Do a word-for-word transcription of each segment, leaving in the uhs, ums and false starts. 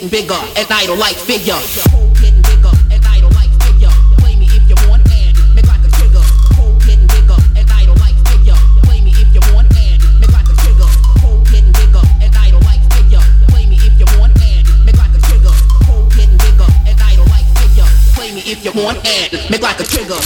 getting bigger as idol-like figure. Pole getting bigger as idol-like figure. Play me if you want and make like a trigger. Pole getting bigger as idol-like figure. Play me if you want and make like a trigger. Pole getting bigger as idol-like figure. Play me if you want and make like a trigger. Pole getting bigger as idol-like figure. Play me if you want and make like a trigger.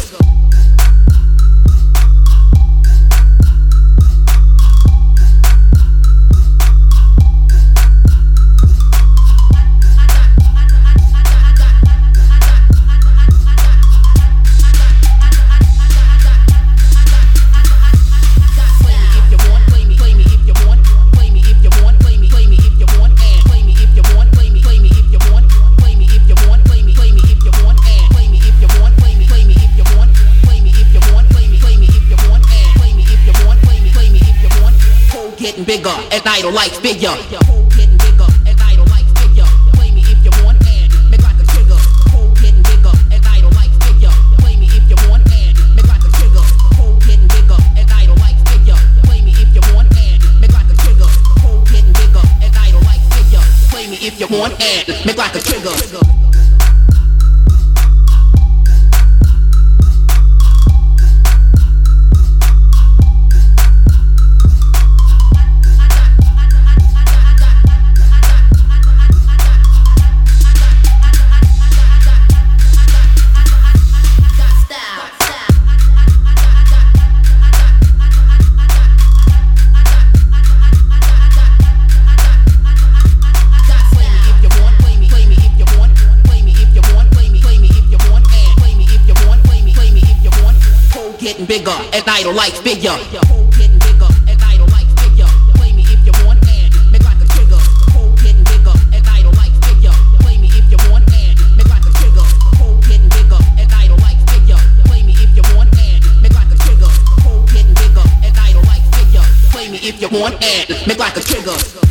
Getting bigger as idol-like figure. Pole getting bigger as idol-like figure. Play me if you want and make like a trigger. Pole getting bigger as idol-like figure. Play me if you want and make like a trigger. Pole getting bigger as idol-like figure. Play me if you want and make like a trigger. Pole getting bigger as idol-like figure. Play me if you want and make like a trigger. Getting bigger as idol-like figure. Pole getting bigger as idol-like figure. Play me if you want and make like a trigger. Pole getting bigger as idol-like figure. Play me if you want and make like a trigger. Pole getting bigger as idol-like figure. Play me if you want and make like a trigger. Pole getting bigger as idol-like figure. Play me if you want and make like a trigger.